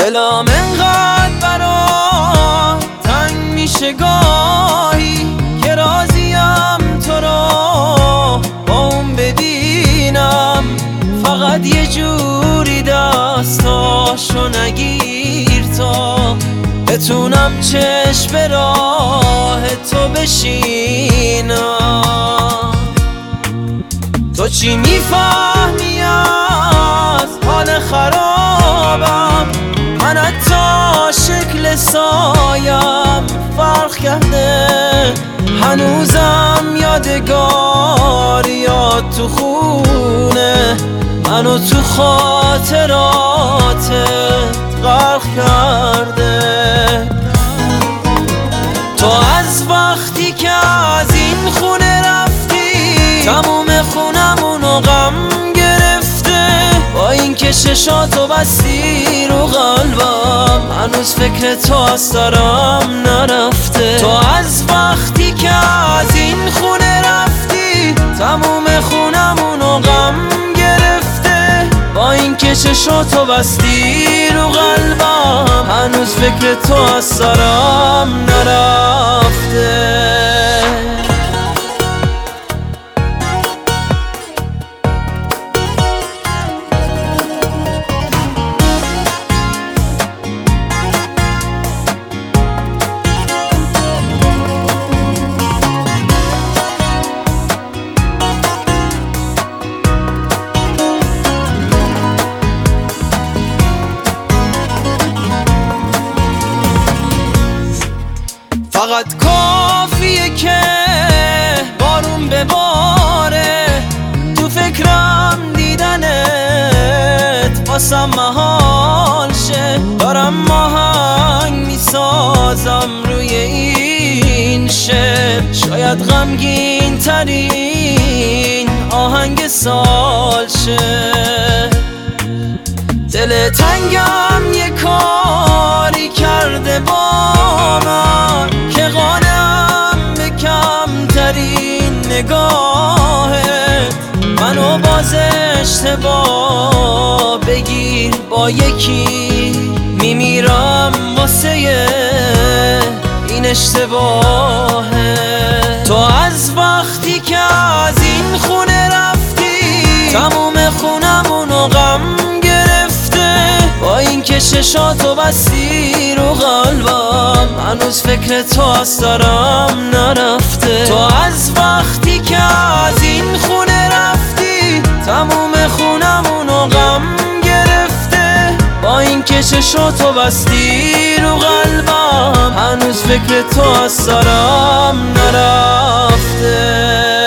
دلم انقدر برات تنگ میشه گاهی که راضیم تو رو با اون ببینم، فقط یه جوری دستاشو نگیر تا بتونم چشم به راه تو بشینم. تو چی میفهمی از حال خرابم؟ من حتی شکل سایم فرق کرده، هنوزم یادگاریات تو خونه منو تو خاطراتت غرق کرده. تو از وقتی که از این خونه رفتی تموم خونمونو غم گرفته، با این که چشاتو بستی رو قلبم هنوز فکر تو از سرم نرفته. تو از وقتی که از این خونه رفتی تموم خونمونو غم گرفته، با این که چشاتو بستی رو قلبم هنوز فکر تو از سرم نرفته. فقط کافیه که بارون بباره تو فکرم دیدنت واسم محال شه، دارم آهنگ میسازم روی این شعر، شاید غمگین ترین آهنگ سال شه. دل تنگم یه کاری کرده با من که قانم به کمترین نگاهت، منو باز اشتباه بگیر با یکی میمیرم واسه این اشتباهه. تو از وقتی که از این خونه رفتی تموم خونمونو غم گرفته، با این که چشاتو بستی رو قلبم هنوز فکر تو از سرم نرفته. تو از وقتی که از این خونه رفتی تموم خونمونو غم گرفته، با این که چشاتو بستی رو قلبم هنوز فکر تو از سرم نرفته.